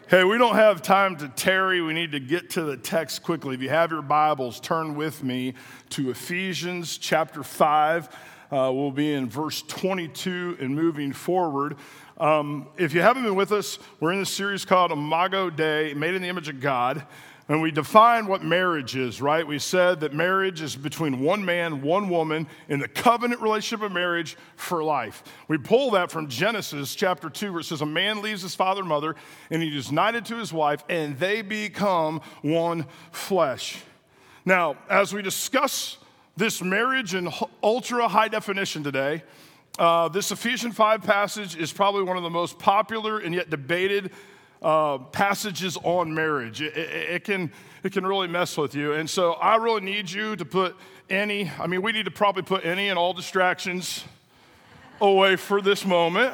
Hey, we don't have time to tarry. We need to get to the text quickly. If you have your Bibles, turn with me to Ephesians chapter 5. We'll be in verse 22 and moving forward. If you haven't been with us, we're in this series called Imago Dei, Made in the Image of God. And we define what marriage is, right? We said that marriage is between one man, one woman, in the covenant relationship of marriage for life. We pull that from Genesis chapter 2, where it says, a man leaves his father and mother, and he is united to his wife, and they become one flesh. Now, as we discuss this marriage in ultra high definition today, this Ephesians 5 passage is probably one of the most popular and yet debated passages on marriage. It can really mess with you. And so I really need you to put we need to probably put any and all distractions away for this moment.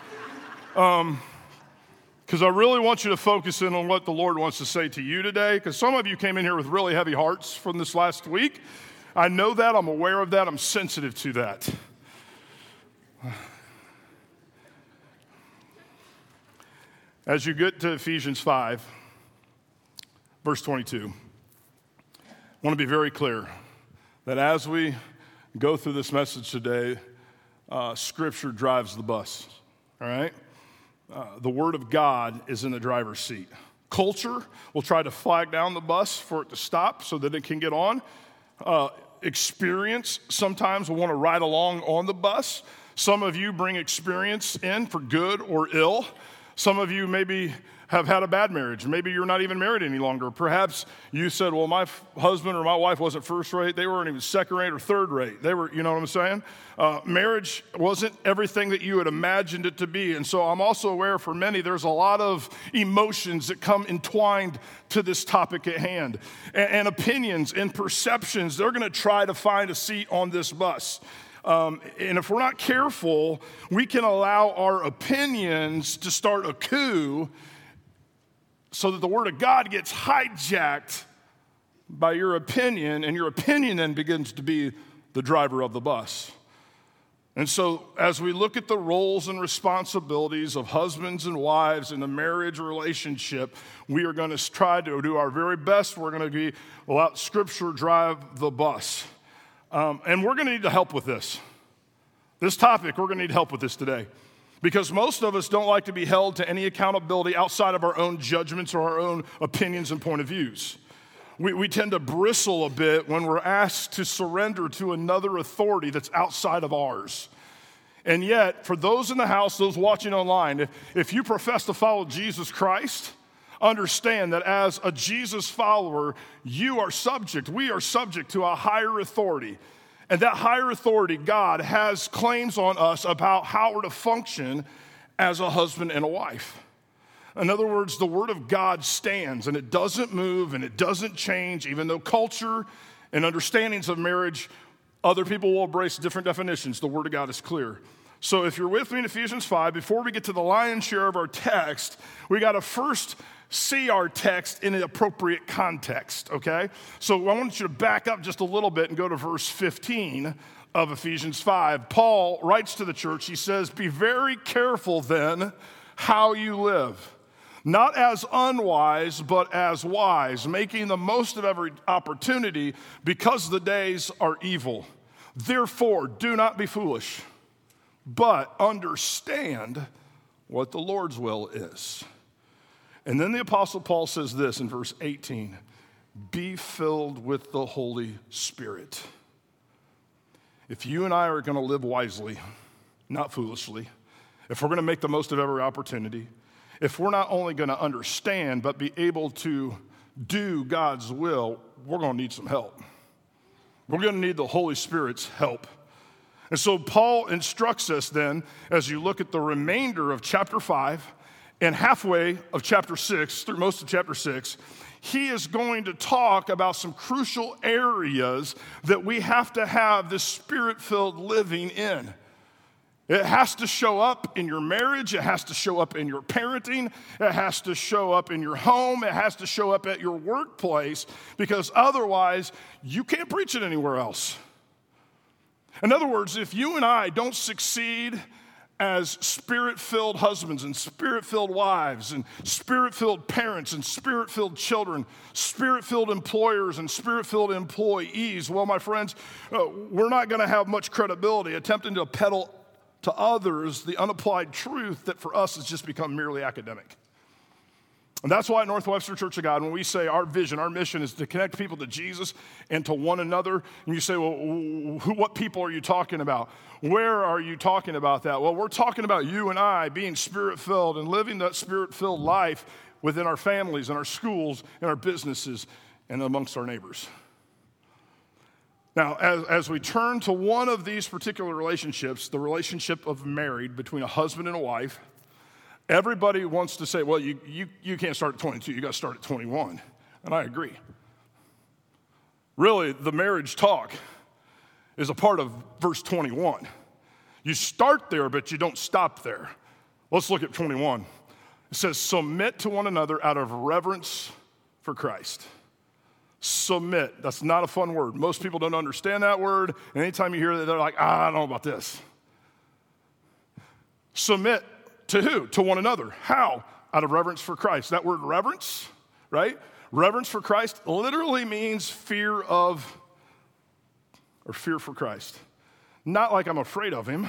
Because I really want you to focus in on what the Lord wants to say to you today. Because some of you came in here with really heavy hearts from this last week. I know that. I'm aware of that. I'm sensitive to that. As you get to Ephesians 5, verse 22, I want to be very clear that as we go through this message today, Scripture drives the bus, all right? The Word of God is in the driver's seat. Culture will try to flag down the bus for it to stop so that it can get on. Experience sometimes will want to ride along on the bus. Some of you bring experience in for good or ill. Some of you maybe have had a bad marriage. Maybe you're not even married any longer. Perhaps you said, well, my husband or my wife wasn't first rate. They weren't even second rate or third rate. They were, you know what I'm saying? Marriage wasn't everything that you had imagined it to be. And so I'm also aware for many, there's a lot of emotions that come entwined to this topic at hand. And opinions and perceptions, they're going to try to find a seat on this bus. And if we're not careful, we can allow our opinions to start a coup so that the Word of God gets hijacked by your opinion, and your opinion then begins to be the driver of the bus. And so as we look at the roles and responsibilities of husbands and wives in the marriage relationship, we are going to try to do our very best. We're going to let Scripture drive the bus. And we're going to need to help with this. This topic, we're going to need help with this today. Because most of us don't like to be held to any accountability outside of our own judgments or our own opinions and point of views. We tend to bristle a bit when we're asked to surrender to another authority that's outside of ours. And yet, for those in the house, those watching online, if you profess to follow Jesus Christ, understand that as a Jesus follower, we are subject to a higher authority. And that higher authority, God, has claims on us about how we're to function as a husband and a wife. In other words, the Word of God stands, and it doesn't move, and it doesn't change, even though culture and understandings of marriage, other people will embrace different definitions. The Word of God is clear. So if you're with me in Ephesians 5, before we get to the lion's share of our text, we got to first see our text in an appropriate context, okay? So I want you to back up just a little bit and go to verse 15 of Ephesians 5. Paul writes to the church, he says, be very careful then how you live, not as unwise, but as wise, making the most of every opportunity because the days are evil. Therefore, do not be foolish, but understand what the Lord's will is. And then the Apostle Paul says this in verse 18, be filled with the Holy Spirit. If you and I are going to live wisely, not foolishly, if we're going to make the most of every opportunity, if we're not only going to understand, but be able to do God's will, we're going to need some help. We're going to need the Holy Spirit's help. And so Paul instructs us then, as you look at the remainder of chapter 5, and halfway of chapter 6, through most of chapter 6, he is going to talk about some crucial areas that we have to have this Spirit-filled living in. It has to show up in your marriage. It has to show up in your parenting. It has to show up in your home. It has to show up at your workplace, because otherwise you can't preach it anywhere else. In other words, if you and I don't succeed as spirit-filled husbands and spirit-filled wives and spirit-filled parents and spirit-filled children, spirit-filled employers and spirit-filled employees, well, my friends, we're not going to have much credibility attempting to peddle to others the unapplied truth that for us has just become merely academic. And that's why at Northwestern Church of God, when we say our vision, our mission is to connect people to Jesus and to one another, and you say, well, what people are you talking about? Where are you talking about that? Well, we're talking about you and I being spirit-filled and living that spirit-filled life within our families and our schools and our businesses and amongst our neighbors. Now, as we turn to one of these particular relationships, the relationship of married between a husband and a wife, everybody wants to say, well, you can't start at 22, you got to start at 21. And I agree. Really, the marriage talk is a part of verse 21. You start there, but you don't stop there. Let's look at 21. It says, submit to one another out of reverence for Christ. Submit. That's not a fun word. Most people don't understand that word. And anytime you hear that, they're like, I don't know about this. Submit to who? To one another. How? Out of reverence for Christ. That word reverence, right? Reverence for Christ literally means fear of, or fear for Christ. Not like I'm afraid of him,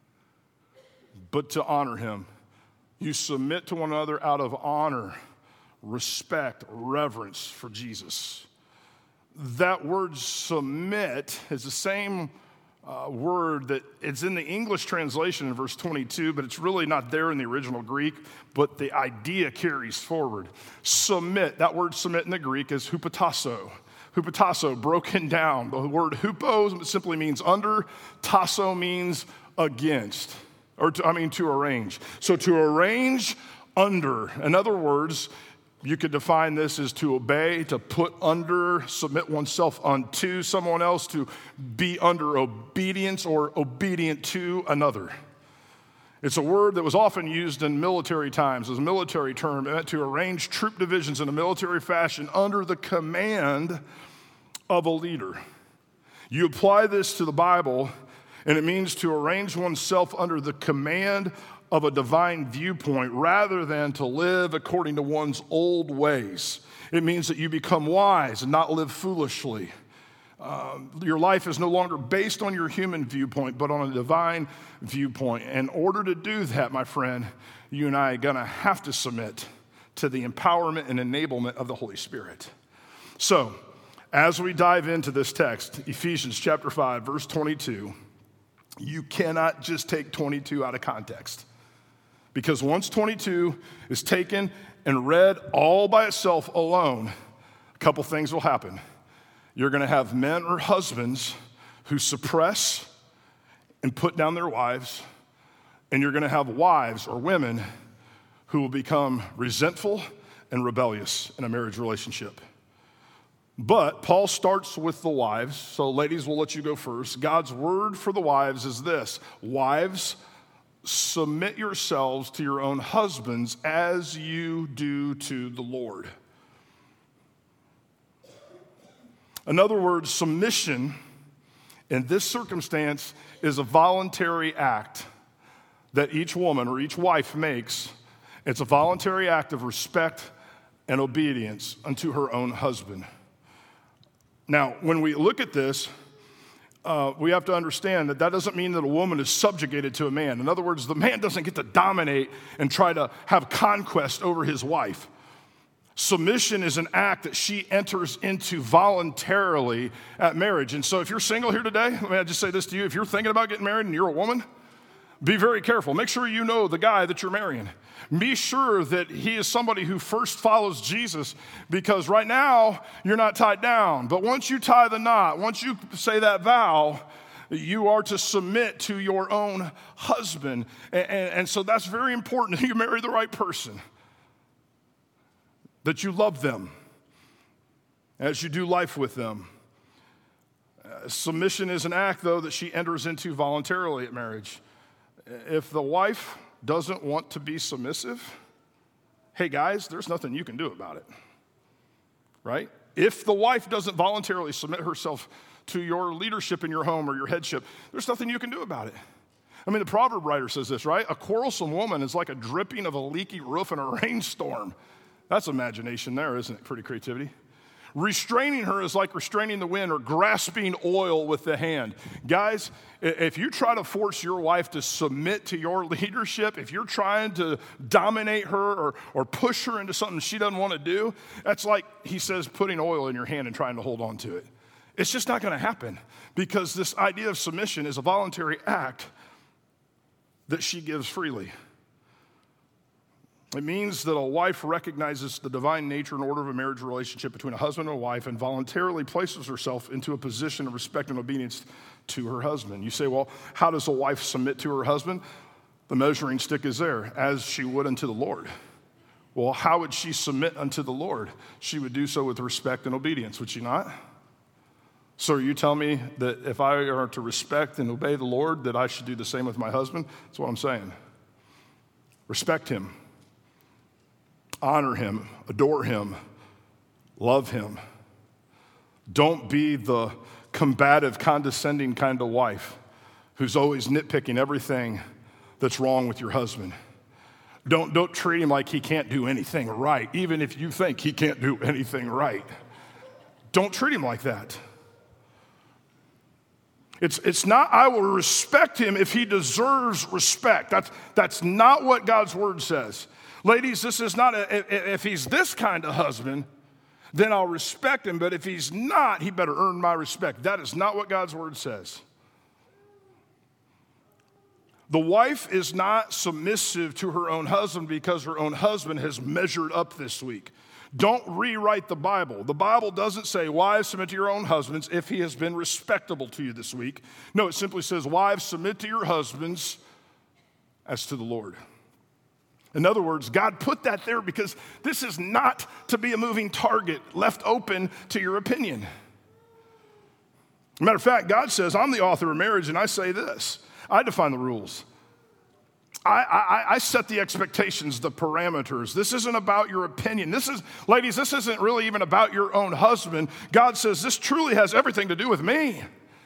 but to honor him. You submit to one another out of honor, respect, reverence for Jesus. That word submit is the same word that it's in the English translation in verse 22, but it's really not there in the original Greek, but the idea carries forward. Submit, that word submit in the Greek is hupotasso. Hupotasso, broken down. The word hupo simply means under, tasso means against, to arrange. So to arrange under. In other words, you could define this as to obey, to put under, submit oneself unto someone else, to be under obedience or obedient to another. It's a word that was often used in military times as a military term. It meant to arrange troop divisions in a military fashion under the command of a leader. You apply this to the Bible, and it means to arrange oneself under the command of a divine viewpoint rather than to live according to one's old ways. It means that you become wise and not live foolishly. Your life is no longer based on your human viewpoint, but on a divine viewpoint. In order to do that, my friend, you and I are going to have to submit to the empowerment and enablement of the Holy Spirit. So, as we dive into this text, Ephesians chapter 5, verse 22, you cannot just take 22 out of context. Because once 22 is taken and read all by itself alone, a couple things will happen. You're going to have men or husbands who suppress and put down their wives, and you're going to have wives or women who will become resentful and rebellious in a marriage relationship. But Paul starts with the wives, so ladies, we'll let you go first. God's word for the wives is this: wives, submit yourselves to your own husbands as you do to the Lord. In other words, submission in this circumstance is a voluntary act that each woman or each wife makes. It's a voluntary act of respect and obedience unto her own husband. Now, when we look at this, we have to understand that doesn't mean that a woman is subjugated to a man. In other words, the man doesn't get to dominate and try to have conquest over his wife. Submission is an act that she enters into voluntarily at marriage. And so if you're single here today, let me just say this to you. If you're thinking about getting married and you're a woman, be very careful. Make sure you know the guy that you're marrying. Be sure that he is somebody who first follows Jesus, because right now you're not tied down. But once you tie the knot, once you say that vow, you are to submit to your own husband. And so that's very important that you marry the right person, that you love them as you do life with them. Submission is an act, though, that she enters into voluntarily at marriage. If the wife doesn't want to be submissive, hey guys, there's nothing you can do about it, right? If the wife doesn't voluntarily submit herself to your leadership in your home or your headship, there's nothing you can do about it. I mean, the proverb writer says this, right? A quarrelsome woman is like a dripping of a leaky roof in a rainstorm. That's imagination there, isn't it? Pretty creativity. Restraining her is like restraining the wind or grasping oil with the hand. Guys, if you try to force your wife to submit to your leadership, if you're trying to dominate her or push her into something she doesn't want to do, that's like, he says, putting oil in your hand and trying to hold on to it. It's just not going to happen because this idea of submission is a voluntary act that she gives freely. It means that a wife recognizes the divine nature and order of a marriage relationship between a husband and a wife and voluntarily places herself into a position of respect and obedience to her husband. You say, well, how does a wife submit to her husband? The measuring stick is there, as she would unto the Lord. Well, how would she submit unto the Lord? She would do so with respect and obedience, would she not? So are you telling me that if I are to respect and obey the Lord, that I should do the same with my husband? That's what I'm saying. Respect him. Honor him, adore him, love him. Don't be the combative, condescending kind of wife who's always nitpicking everything that's wrong with your husband. Don't treat him like he can't do anything right, even if you think he can't do anything right. Don't treat him like that. It's not, I will respect him if he deserves respect. That's not what God's word says. Ladies, this is not, if he's this kind of husband, then I'll respect him. But if he's not, he better earn my respect. That is not what God's word says. The wife is not submissive to her own husband because her own husband has measured up this week. Don't rewrite the Bible. The Bible doesn't say, wives, submit to your own husbands if he has been respectable to you this week. No, it simply says, wives, submit to your husbands as to the Lord. In other words, God put that there because this is not to be a moving target left open to your opinion. Matter of fact, God says, I'm the author of marriage, and I say this. I define the rules. I set the expectations, the parameters. This isn't about your opinion. Ladies, this isn't really even about your own husband. God says this truly has everything to do with me.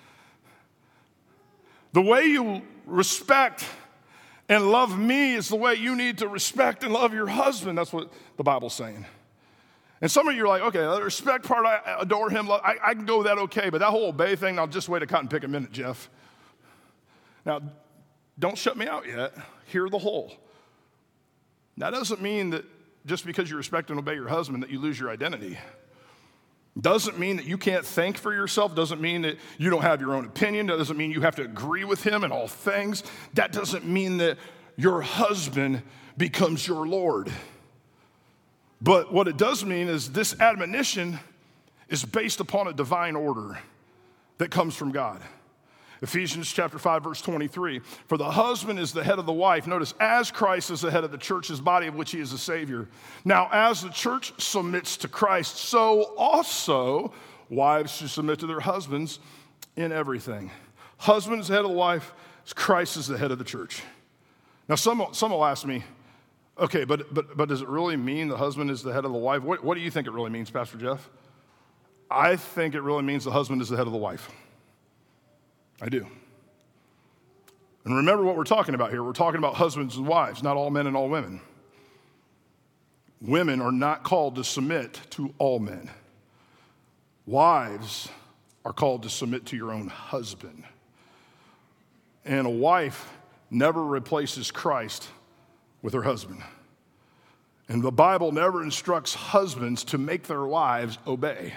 The way you respect and love me is the way you need to respect and love your husband. That's what the Bible's saying. And some of you are like, okay, the respect part, I adore him. I can go with that okay, but that whole obey thing, I'll just wait a cotton pick a minute, Jeff. Now, don't shut me out yet. Hear the whole. That doesn't mean that just because you respect and obey your husband that you lose your identity. Doesn't mean that you can't think for yourself. Doesn't mean that you don't have your own opinion. That doesn't mean you have to agree with him in all things. That doesn't mean that your husband becomes your Lord. But what it does mean is this admonition is based upon a divine order that comes from God. Ephesians chapter 5, verse 23. For the husband is the head of the wife. Notice, as Christ is the head of the church, his body of which he is the Savior. Now, as the church submits to Christ, so also wives should submit to their husbands in everything. Husband is the head of the wife. Christ is the head of the church. Now, some will ask me, okay, but does it really mean the husband is the head of the wife? What do you think it really means, Pastor Jeff? I think it really means the husband is the head of the wife. I do. And remember what we're talking about here. We're talking about husbands and wives, not all men and all women. Women are not called to submit to all men. Wives are called to submit to your own husband. And a wife never replaces Christ with her husband. And the Bible never instructs husbands to make their wives obey.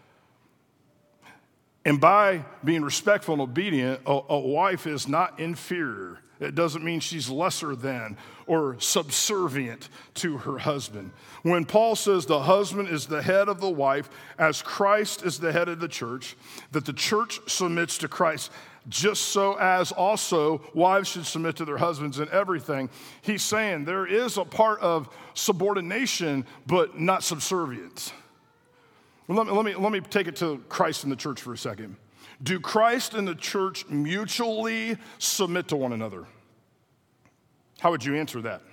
And by being respectful and obedient, a wife is not inferior. It doesn't mean she's lesser than or subservient to her husband. When Paul says the husband is the head of the wife, as Christ is the head of the church, that the church submits to Christ, just so as also wives should submit to their husbands in everything, he's saying there is a part of subordination, but not subservience. Well, let me take it to Christ and the church for a second. Do Christ and the church mutually submit to one another? How would you answer that?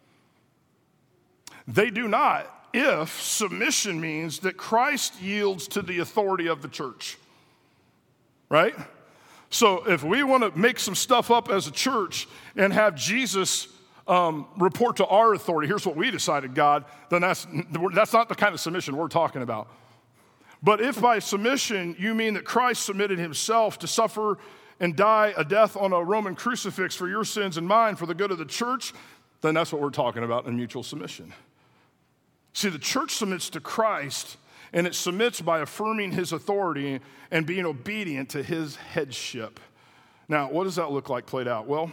They do not if submission means that Christ yields to the authority of the church, right? So if we want to make some stuff up as a church and have Jesus report to our authority, here's what we decided, God, then that's not the kind of submission we're talking about. But if by submission you mean that Christ submitted himself to suffer and die a death on a Roman crucifix for your sins and mine for the good of the church, then that's what we're talking about in mutual submission. See, the church submits to Christ, and it submits by affirming his authority and being obedient to his headship. Now, what does that look like played out? Well,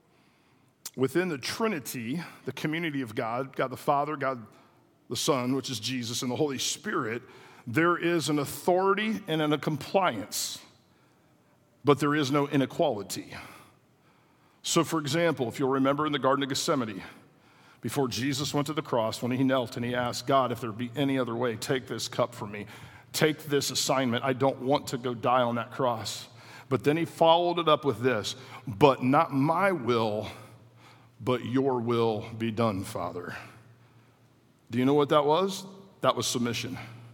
within the Trinity, the community of God, God the Father, God the Son, which is Jesus, and the Holy Spirit, there is an authority and a compliance, but there is no inequality. So, for example, if you'll remember in the Garden of Gethsemane, before Jesus went to the cross, when he knelt and he asked, God, if there be any other way, take this cup from me. Take this assignment. I don't want to go die on that cross. But then he followed it up with this, but not my will, but your will be done, Father. Do you know what that was? That was submission.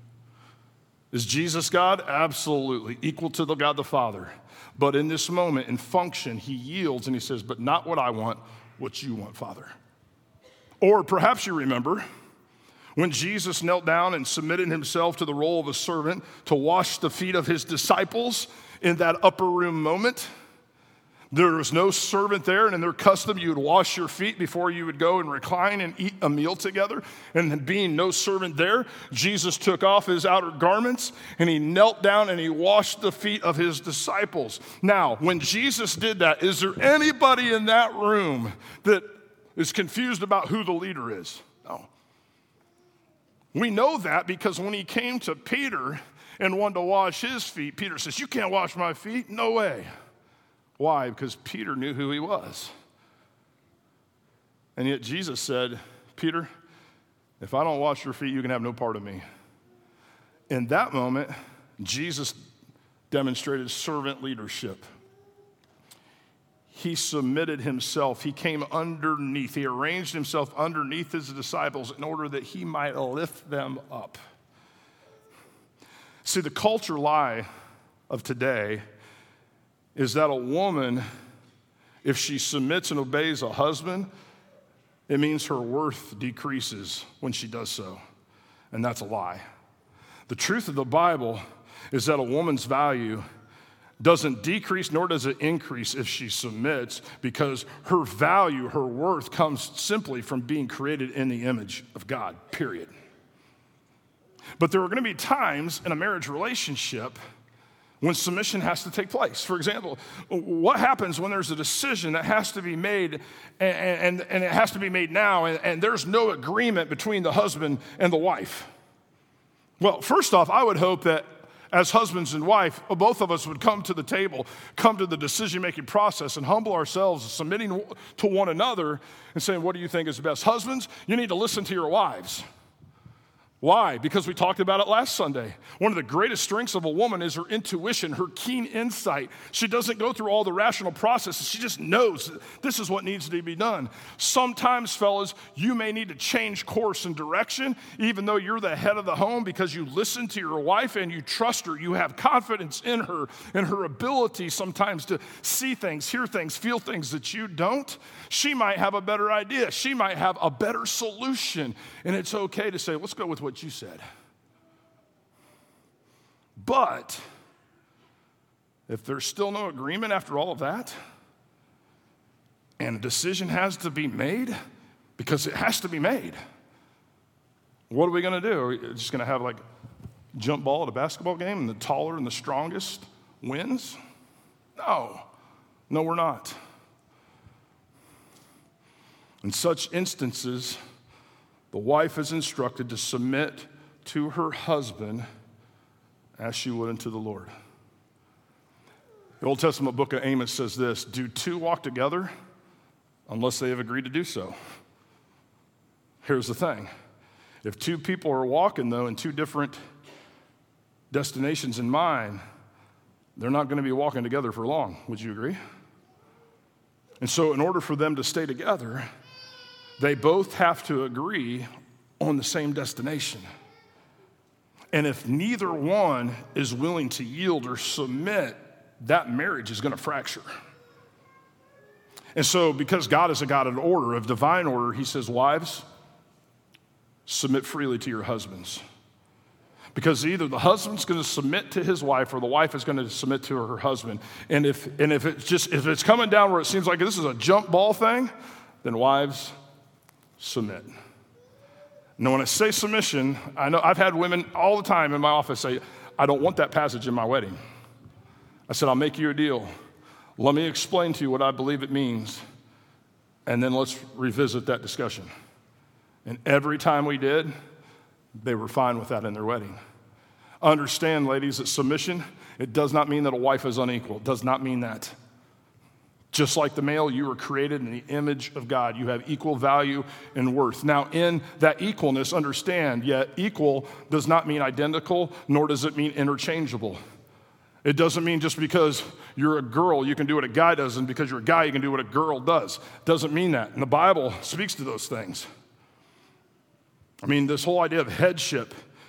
Is Jesus God? Absolutely. Equal to the God the Father. But in this moment, in function, he yields and he says, but not what I want, what you want, Father. Or perhaps you remember when Jesus knelt down and submitted himself to the role of a servant to wash the feet of his disciples in that upper room moment. There was no servant there, and in their custom, you would wash your feet before you would go and recline and eat a meal together. And being no servant there, Jesus took off his outer garments, and he knelt down and he washed the feet of his disciples. Now, when Jesus did that, is there anybody in that room that is confused about who the leader is? No. We know that because when he came to Peter and wanted to wash his feet, Peter says, you can't wash my feet? No way. Why? Because Peter knew who he was. And yet Jesus said, Peter, if I don't wash your feet, you can have no part of me. In that moment, Jesus demonstrated servant leadership. He submitted himself. He came underneath. He arranged himself underneath his disciples in order that he might lift them up. See, the culture lie of today is that a woman, if she submits and obeys a husband, it means her worth decreases when she does so. And that's a lie. The truth of the Bible is that a woman's value doesn't decrease nor does it increase if she submits, because her value, her worth comes simply from being created in the image of God, period. But there are going to be times in a marriage relationship when submission has to take place. For example, what happens when there's a decision that has to be made and it has to be made now and there's no agreement between the husband and the wife? Well, first off, I would hope that as husbands and wife, both of us would come to the table, come to the decision-making process and humble ourselves, submitting to one another and saying, what do you think is best? Husbands, you need to listen to your wives. Why? Because we talked about it last Sunday. One of the greatest strengths of a woman is her intuition, her keen insight. She doesn't go through all the rational processes. She just knows that this is what needs to be done. Sometimes, fellas, you may need to change course and direction, even though you're the head of the home, because you listen to your wife and you trust her. You have confidence in her ability sometimes to see things, hear things, feel things that you don't. She might have a better idea. She might have a better solution. And it's okay to say, let's go with what you said. But if there's still no agreement after all of that, and a decision has to be made, because it has to be made, what are we going to do? Are we just going to have like jump ball at a basketball game and the taller and the strongest wins? No, we're not. In such instances, the wife is instructed to submit to her husband as she would unto the Lord. The Old Testament book of Amos says this: do two walk together unless they have agreed to do so? Here's the thing. If two people are walking, though, in two different destinations in mind, they're not going to be walking together for long. Would you agree? And so in order for them to stay together, they both have to agree on the same destination. And if neither one is willing to yield or submit that marriage is going to fracture. And so because God is a God of order, of divine order, he says, wives, submit freely to your husbands. Because either the husband's going to submit to his wife or the wife is going to submit to her husband. And if it's coming down where it seems like this is a jump ball thing, then wives, submit. Now, when I say submission, I know I've had women all the time in my office say, I don't want that passage in my wedding. I said, I'll make you a deal. Let me explain to you what I believe it means, and then let's revisit that discussion. And every time we did, they were fine with that in their wedding. Understand, ladies, that submission, it does not mean that a wife is unequal. It does not mean that. Just like the male, you were created in the image of God. You have equal value and worth. Now, in that equalness, understand, yet equal does not mean identical, nor does it mean interchangeable. It doesn't mean just because you're a girl, you can do what a guy does, and because you're a guy, you can do what a girl does. It doesn't mean that. And the Bible speaks to those things. I mean, this whole idea of headship,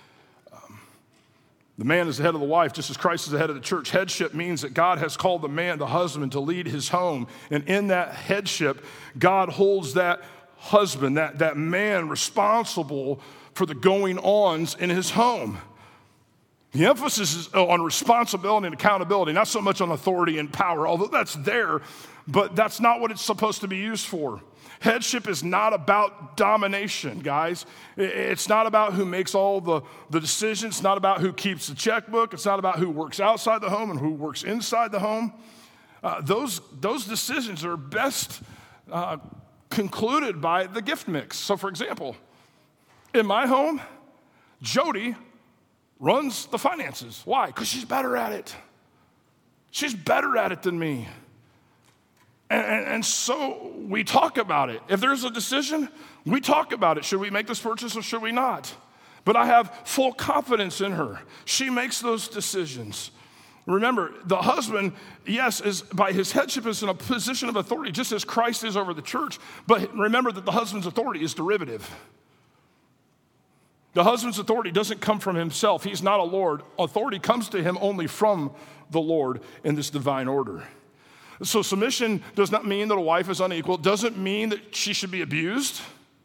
the man is the head of the wife, just as Christ is the head of the church. Headship means that God has called the man, the husband, to lead his home. And in that headship, God holds that husband, that man responsible for the going-ons in his home. The emphasis is on responsibility and accountability, not so much on authority and power, although that's there, but that's not what it's supposed to be used for. Headship is not about domination, guys. It's not about who makes all the decisions. It's not about who keeps the checkbook. It's not about who works outside the home and who works inside the home. Those decisions are best concluded by the gift mix. So, for example, in my home, Jody runs the finances. Why? Because she's better at it. She's better at it than me. And so we talk about it. If there's a decision, we talk about it. Should we make this purchase or should we not? But I have full confidence in her. She makes those decisions. Remember, the husband, yes, is by his headship is in a position of authority, just as Christ is over the church. But remember that the husband's authority is derivative. The husband's authority doesn't come from himself. He's not a Lord. Authority comes to him only from the Lord in this divine order. So submission does not mean that a wife is unequal. It doesn't mean that she should be abused.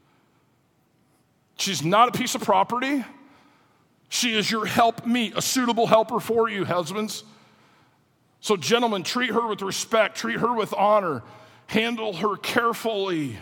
She's not a piece of property. She is your helpmeet, a suitable helper for you, husbands. So gentlemen, treat her with respect. Treat her with honor. Handle her carefully.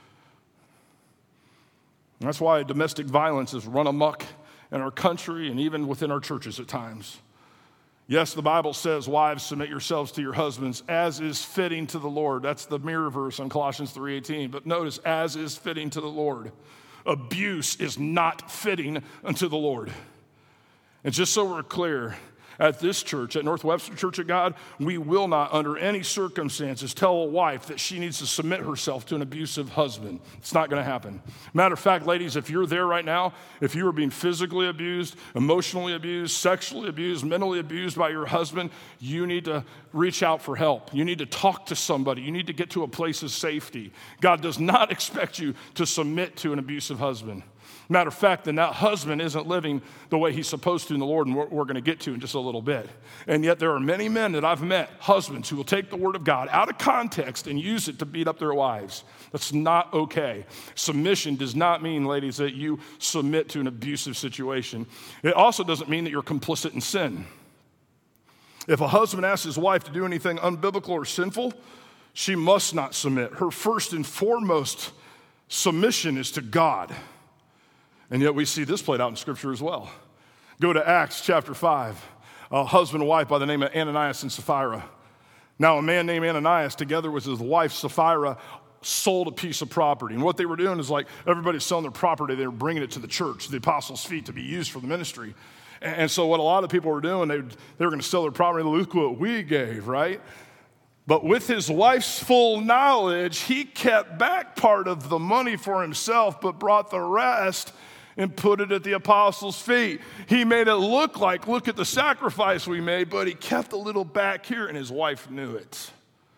And that's why domestic violence has run amok in our country and even within our churches at times. Yes, the Bible says, wives, submit yourselves to your husbands as is fitting to the Lord. That's the mirror verse on Colossians 3:18. But notice, as is fitting to the Lord. Abuse is not fitting unto the Lord. And just so we're clear, at this church, at Northwestern Church of God, we will not, under any circumstances, tell a wife that she needs to submit herself to an abusive husband. It's not going to happen. Matter of fact, ladies, if you're there right now, if you are being physically abused, emotionally abused, sexually abused, mentally abused by your husband, you need to reach out for help. You need to talk to somebody. You need to get to a place of safety. God does not expect you to submit to an abusive husband. Matter of fact, then that husband isn't living the way he's supposed to in the Lord, and we're going to get to in just a little bit. And yet there are many men that I've met, husbands, who will take the word of God out of context and use it to beat up their wives. That's not okay. Submission does not mean, ladies, that you submit to an abusive situation. It also doesn't mean that you're complicit in sin. If a husband asks his wife to do anything unbiblical or sinful, she must not submit. Her first and foremost submission is to God. And yet we see this played out in Scripture as well. Go to Acts chapter 5. A husband and wife by the name of Ananias and Sapphira. Now a man named Ananias, together with his wife Sapphira, sold a piece of property. And what they were doing is like everybody's selling their property, they were bringing it to the church, the apostles' feet, to be used for the ministry. And so what a lot of people were doing, they were going to sell their property. Look what we gave, right? But with his wife's full knowledge, he kept back part of the money for himself, but brought the rest and put it at the apostles' feet. He made it look like, look at the sacrifice we made, but he kept a little back here, and his wife knew it.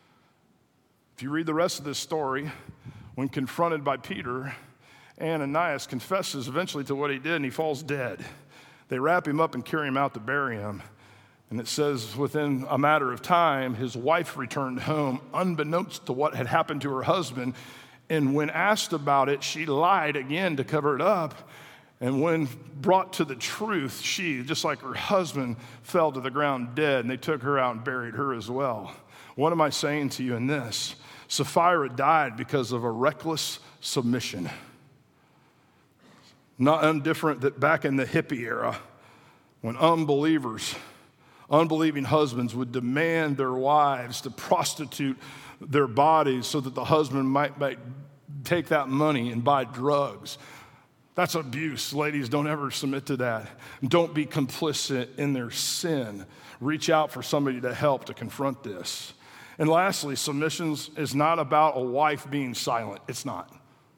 If you read the rest of this story, when confronted by Peter, Ananias confesses eventually to what he did, and he falls dead. They wrap him up and carry him out to bury him. And it says within a matter of time, his wife returned home unbeknownst to what had happened to her husband. And when asked about it, she lied again to cover it up. And when brought to the truth, she, just like her husband, fell to the ground dead. And they took her out and buried her as well. What am I saying to you in this? Sapphira died because of a reckless submission. Not undifferent that back in the hippie era, when unbelieving husbands would demand their wives to prostitute their bodies so that the husband might take that money and buy drugs. That's abuse. Ladies, don't ever submit to that. Don't be complicit in their sin. Reach out for somebody to help to confront this. And lastly, submission is not about a wife being silent. It's not.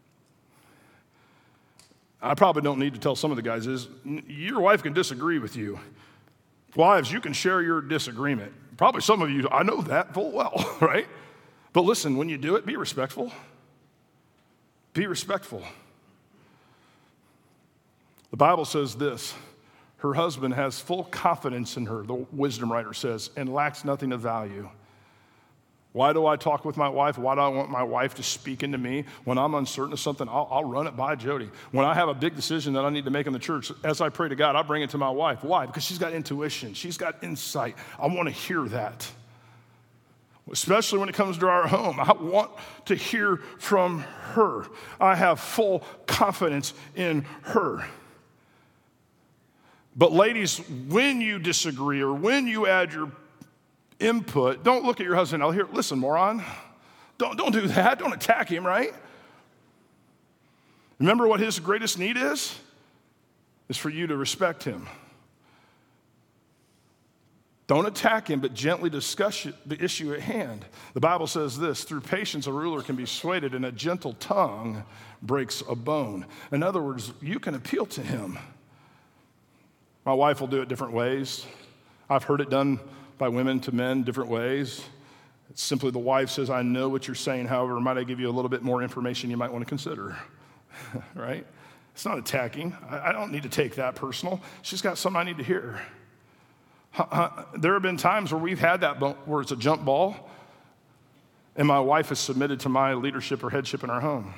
I probably don't need to tell some of the guys is your wife can disagree with you. Wives, you can share your disagreement. Probably some of you, I know that full well, right? But listen, when you do it, be respectful. Be respectful. The Bible says this, her husband has full confidence in her, the wisdom writer says, and lacks nothing of value. Why do I talk with my wife? Why do I want my wife to speak into me? When I'm uncertain of something, I'll run it by Jody. When I have a big decision that I need to make in the church, as I pray to God, I bring it to my wife. Why? Because she's got intuition. She's got insight. I want to hear that. Especially when it comes to our home. I want to hear from her. I have full confidence in her. But ladies, when you disagree or when you add your input, don't look at your husband. Listen, moron. Don't do that. Don't attack him, right? Remember what his greatest need is? Is for you to respect him. Don't attack him, but gently discuss the issue at hand. The Bible says this, through patience a ruler can be persuaded, and a gentle tongue breaks a bone. In other words, you can appeal to him. My wife will do it different ways. I've heard it done by women to men different ways. It's simply the wife says, I know what you're saying, however, might I give you a little bit more information you might want to consider, right? It's not attacking. I don't need to take that personal. She's got something I need to hear. There have been times where we've had that where it's a jump ball, and my wife has submitted to my leadership or headship in our home.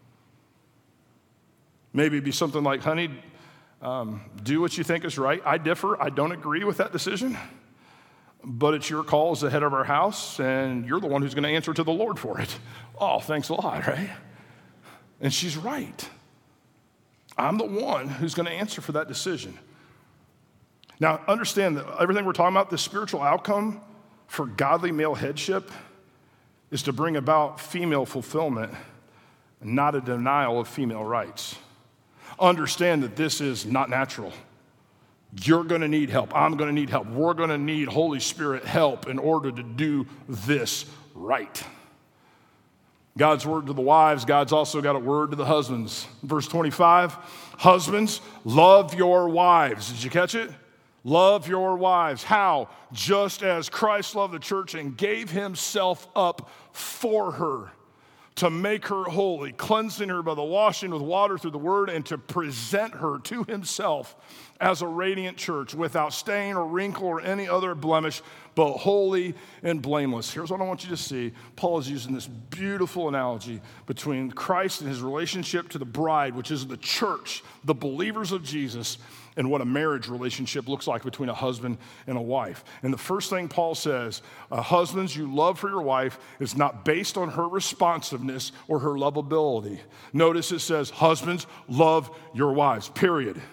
Maybe it'd be something like, honey, do what you think is right. I differ. I don't agree with that decision. But it's your call as the head of our house, and you're the one who's going to answer to the Lord for it. Oh, thanks a lot, right? And she's right. I'm the one who's going to answer for that decision. Now, understand that everything we're talking about, the spiritual outcome for godly male headship is to bring about female fulfillment, not a denial of female rights. Understand that this is not natural. You're going to need help. I'm going to need help. We're going to need Holy Spirit help in order to do this right. God's word to the wives, God's also got a word to the husbands. Verse 25, husbands, love your wives. Did you catch it? Love your wives. How? Just as Christ loved the church and gave himself up for her, to make her holy, cleansing her by the washing with water through the word, and to present her to himself as a radiant church without stain or wrinkle or any other blemish, but holy and blameless. Here's what I want you to see. Paul is using this beautiful analogy between Christ and his relationship to the bride, which is the church, the believers of Jesus, and what a marriage relationship looks like between a husband and a wife. And the first thing Paul says, husbands, you love for your wife is not based on her responsiveness or her lovability. Notice it says, husbands, love your wives, period.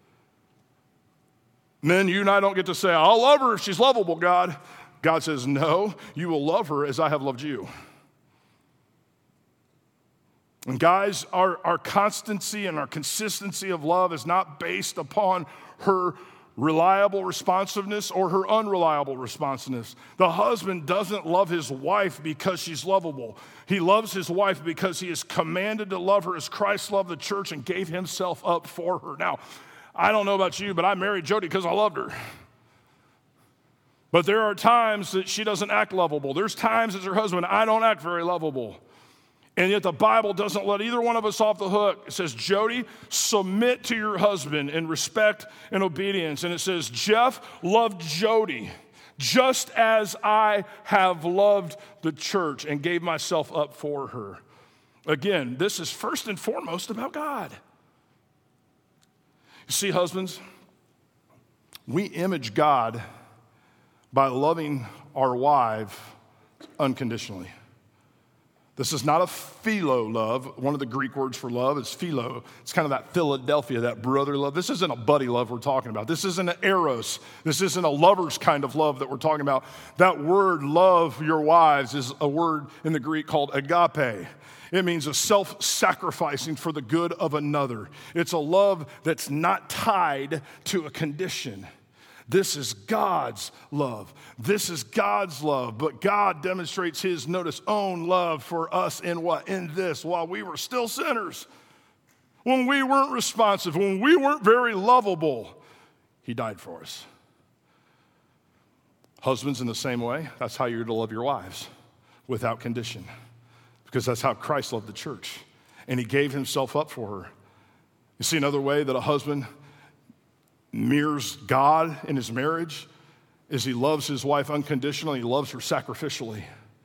Men, you and I don't get to say, I'll love her if she's lovable, God. God says, no, you will love her as I have loved you. And guys, our constancy and our consistency of love is not based upon her reliable responsiveness or her unreliable responsiveness. The husband doesn't love his wife because she's lovable. He loves his wife because he is commanded to love her as Christ loved the church and gave himself up for her. Now, I don't know about you, but I married Jody because I loved her. But there are times that she doesn't act lovable. There's times as her husband, I don't act very lovable. And yet the Bible doesn't let either one of us off the hook. It says, Jody, submit to your husband in respect and obedience. And it says, Jeff, love Jody just as I have loved the church and gave myself up for her. Again, this is first and foremost about God. You see, husbands, we image God by loving our wife unconditionally. This is not a philo love. One of the Greek words for love is philo. It's kind of that Philadelphia, that brother love. This isn't a buddy love we're talking about. This isn't an eros. This isn't a lover's kind of love that we're talking about. That word, love your wives, is a word in the Greek called agape. It means a self-sacrificing for the good of another. It's a love that's not tied to a condition. This is God's love. This is God's love. But God demonstrates his, notice, own love for us in what? In this, while we were still sinners, when we weren't responsive, when we weren't very lovable, he died for us. Husbands, in the same way, that's how you're to love your wives, without condition. Because that's how Christ loved the church. And he gave himself up for her. You see another way that a husband mirrors God in his marriage is he loves his wife unconditionally. He loves her sacrificially.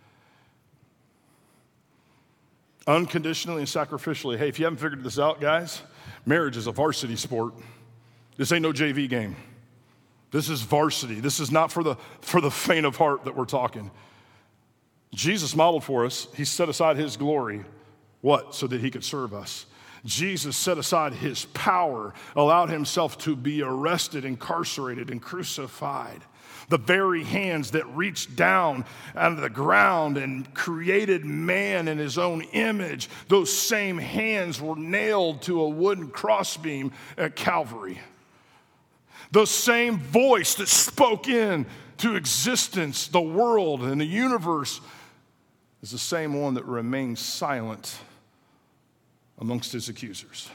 Unconditionally and sacrificially. Hey, if you haven't figured this out, guys, marriage is a varsity sport. This ain't no JV game. This is varsity. This is not for the faint of heart that we're talking. Jesus modeled for us. He set aside his glory. What? So that he could serve us. Jesus set aside his power, allowed himself to be arrested, incarcerated, and crucified. The very hands that reached down out of the ground and created man in his own image, those same hands were nailed to a wooden crossbeam at Calvary. The same voice that spoke into existence, the world and the universe, is the same one that remains silent amongst his accusers.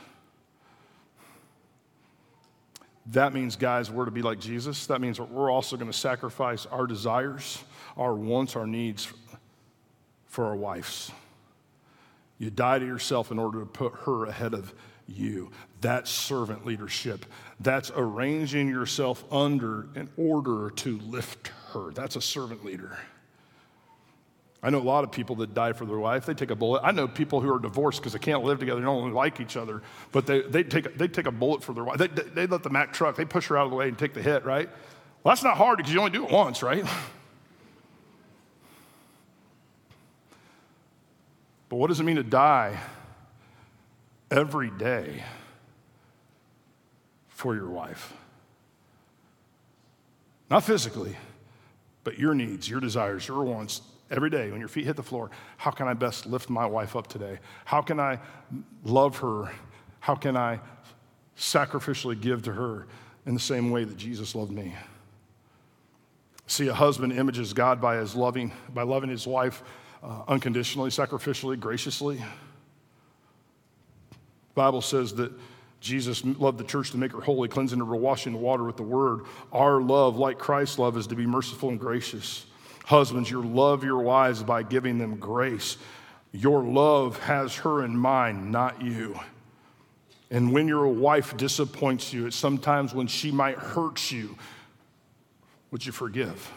That means, guys, we're to be like Jesus. That means we're also going to sacrifice our desires, our wants, our needs for our wives. You die to yourself in order to put her ahead of you. That's servant leadership. That's arranging yourself under in order to lift her. That's a servant leader. I know a lot of people that die for their wife. They take a bullet. I know people who are divorced because they can't live together. They don't really like each other, but they take a bullet for their wife. They let the Mack truck, they push her out of the way and take the hit, right? Well, that's not hard because you only do it once, right? But what does it mean to die every day for your wife? Not physically, but your needs, your desires, your wants. Every day when your feet hit the floor, how can I best lift my wife up today? How can I love her? How can I sacrificially give to her in the same way that Jesus loved me? See, a husband images God by loving his wife unconditionally, sacrificially, graciously. The Bible says that Jesus loved the church to make her holy, cleansing her, washing the water with the word. Our love, like Christ's love, is to be merciful and gracious. Husbands, you love your wives by giving them grace. Your love has her in mind, not you. And when your wife disappoints you, it's sometimes when she might hurt you, would you forgive?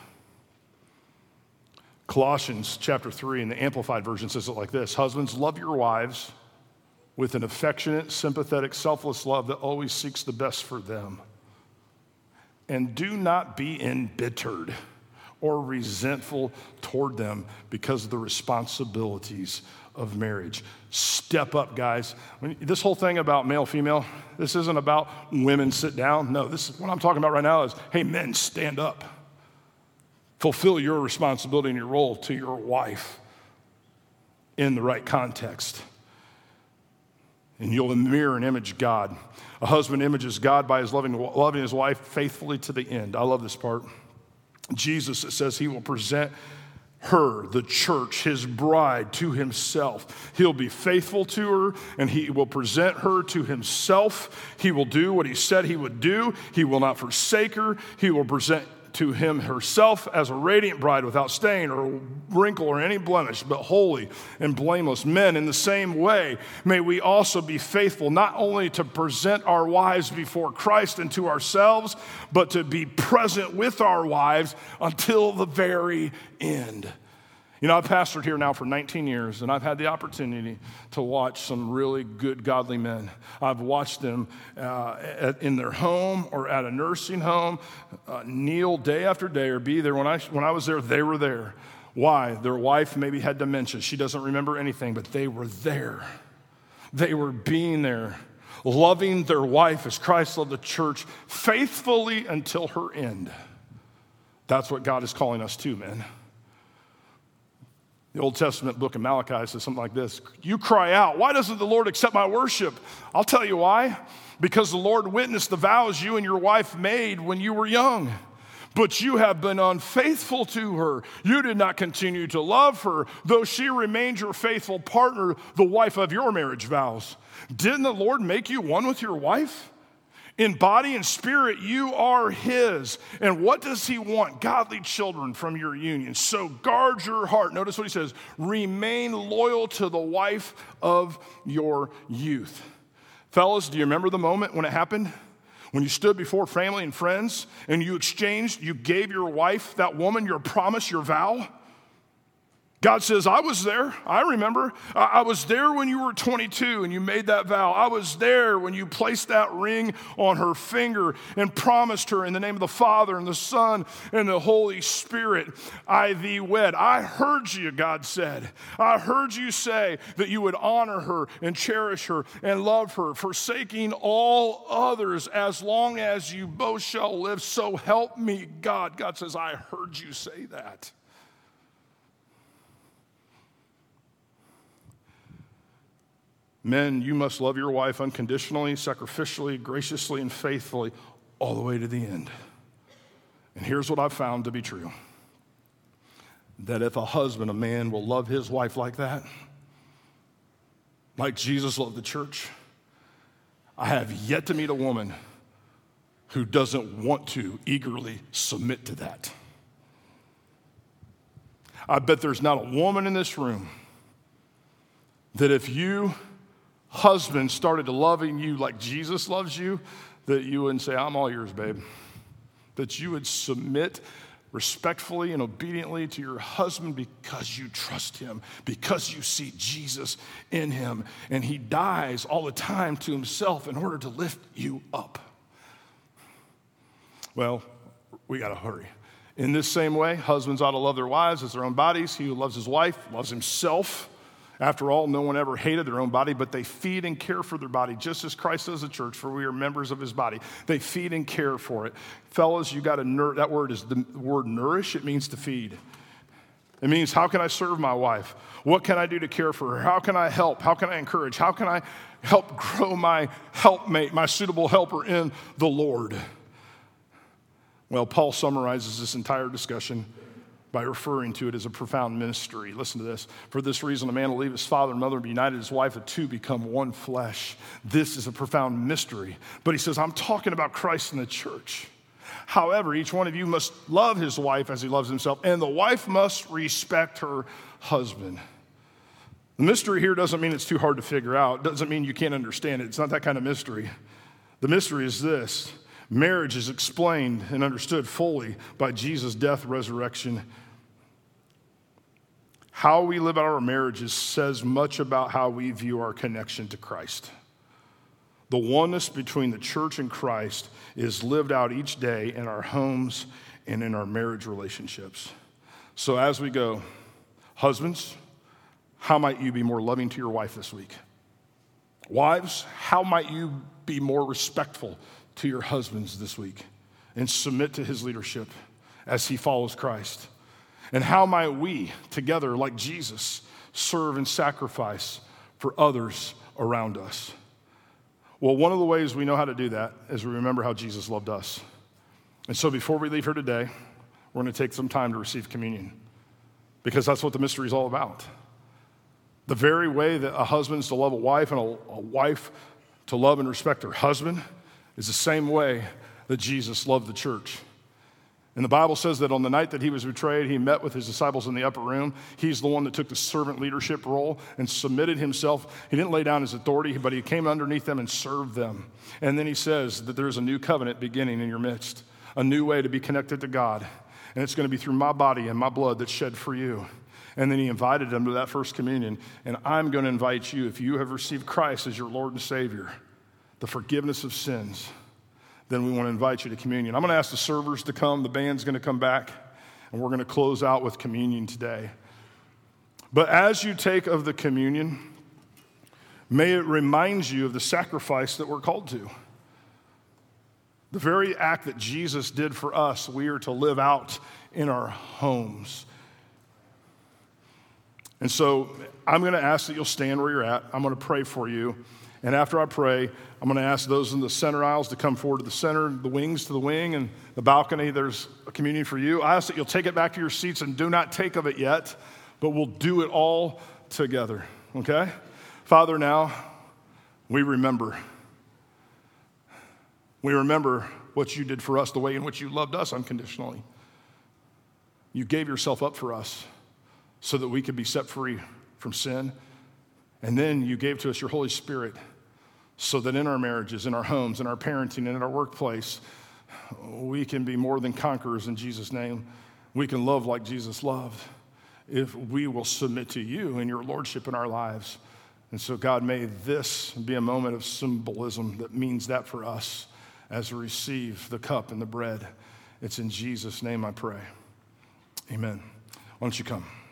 Colossians chapter 3 in the Amplified Version says it like this: Husbands, love your wives with an affectionate, sympathetic, selfless love that always seeks the best for them. And do not be embittered or resentful toward them because of the responsibilities of marriage. Step up, guys. This whole thing about male, female, this isn't about women sit down. No, this is what I'm talking about right now is, hey, men, stand up. Fulfill your responsibility and your role to your wife in the right context. And you'll mirror and image God. A husband images God by his loving his wife faithfully to the end. I love this part. Jesus, it says he will present her, the church, his bride, to himself. He'll be faithful to her, and he will present her to himself. He will do what he said he would do. He will not forsake her. He will present to him herself as a radiant bride without stain or wrinkle or any blemish, but holy and blameless. Men, in the same way, may we also be faithful, not only to present our wives before Christ and to ourselves, but to be present with our wives until the very end. You know, I've pastored here now for 19 years, and I've had the opportunity to watch some really good, godly men. I've watched them in their home or at a nursing home kneel day after day or be there. When I was there, they were there. Why? Their wife maybe had dementia. She doesn't remember anything, but they were there. They were being there, loving their wife as Christ loved the church faithfully until her end. That's what God is calling us to, man. The Old Testament book of Malachi says something like this: you cry out, why doesn't the Lord accept my worship? I'll tell you why. Because the Lord witnessed the vows you and your wife made when you were young. But you have been unfaithful to her. You did not continue to love her, though she remained your faithful partner, the wife of your marriage vows. Didn't the Lord make you one with your wife? In body and spirit, you are his. And what does he want? Godly children from your union. So guard your heart. Notice what he says. Remain loyal to the wife of your youth. Fellas, do you remember the moment when it happened? When you stood before family and friends and you gave your wife, that woman, your promise, your vow? God says, I was there. I remember. I was there when you were 22 and you made that vow. I was there when you placed that ring on her finger and promised her in the name of the Father and the Son and the Holy Spirit, I thee wed. I heard you, God said. I heard you say that you would honor her and cherish her and love her, forsaking all others as long as you both shall live. So help me, God. God says, I heard you say that. Men, you must love your wife unconditionally, sacrificially, graciously, and faithfully all the way to the end. And here's what I've found to be true. That if a man will love his wife like that, like Jesus loved the church, I have yet to meet a woman who doesn't want to eagerly submit to that. I bet there's not a woman in this room that if you husband started loving you like Jesus loves you, that you wouldn't say, I'm all yours, babe. That you would submit respectfully and obediently to your husband because you trust him, because you see Jesus in him, and he dies all the time to himself in order to lift you up. Well, we got to hurry. In this same way, husbands ought to love their wives as their own bodies. He who loves his wife loves himself. After all, no one ever hated their own body, but they feed and care for their body, just as Christ does the church, for we are members of his body. They feed and care for it. Fellas, you got to that word is the word nourish. It means to feed. It means, how can I serve my wife? What can I do to care for her? How can I help? How can I encourage? How can I help grow my helpmate, my suitable helper in the Lord? Well, Paul summarizes this entire discussion by referring to it as a profound mystery. Listen to this. For this reason, a man will leave his father and mother and be united to his wife, the two become one flesh. This is a profound mystery. But he says, I'm talking about Christ and the church. However, each one of you must love his wife as he loves himself, and the wife must respect her husband. The mystery here doesn't mean it's too hard to figure out. It doesn't mean you can't understand it. It's not that kind of mystery. The mystery is this. Marriage is explained and understood fully by Jesus' death, resurrection. How we live out our marriages says much about how we view our connection to Christ. The oneness between the church and Christ is lived out each day in our homes and in our marriage relationships. So as we go, husbands, how might you be more loving to your wife this week? Wives, how might you be more respectful to your husbands this week and submit to his leadership as he follows Christ? And how might we together, like Jesus, serve and sacrifice for others around us? Well, one of the ways we know how to do that is we remember how Jesus loved us. And so before we leave here today, we're going to take some time to receive communion, because that's what the mystery is all about. The very way that a husband's to love a wife and a wife to love and respect her husband is the same way that Jesus loved the church. And the Bible says that on the night that he was betrayed, he met with his disciples in the upper room. He's the one that took the servant leadership role and submitted himself. He didn't lay down his authority, but he came underneath them and served them. And then he says that there's a new covenant beginning in your midst, a new way to be connected to God. And it's going to be through my body and my blood that's shed for you. And then he invited them to that first communion. And I'm going to invite you, if you have received Christ as your Lord and Savior, the forgiveness of sins, then we want to invite you to communion. I'm going to ask the servers to come. The band's going to come back, and we're going to close out with communion today. But as you take of the communion, may it remind you of the sacrifice that we're called to. The very act that Jesus did for us, we are to live out in our homes. And so I'm going to ask that you'll stand where you're at. I'm going to pray for you. And after I pray, I'm going to ask those in the center aisles to come forward to the center, the wings to the wing, and the balcony. There's a communion for you. I ask that you'll take it back to your seats and do not take of it yet, but we'll do it all together, okay? Father, now we remember. We remember what you did for us, the way in which you loved us unconditionally. You gave yourself up for us so that we could be set free from sin. And then you gave to us your Holy Spirit so that in our marriages, in our homes, in our parenting, and in our workplace, we can be more than conquerors in Jesus' name. We can love like Jesus loved if we will submit to you and your lordship in our lives. And so, God, may this be a moment of symbolism that means that for us as we receive the cup and the bread. It's in Jesus' name I pray. Amen. Why don't you come?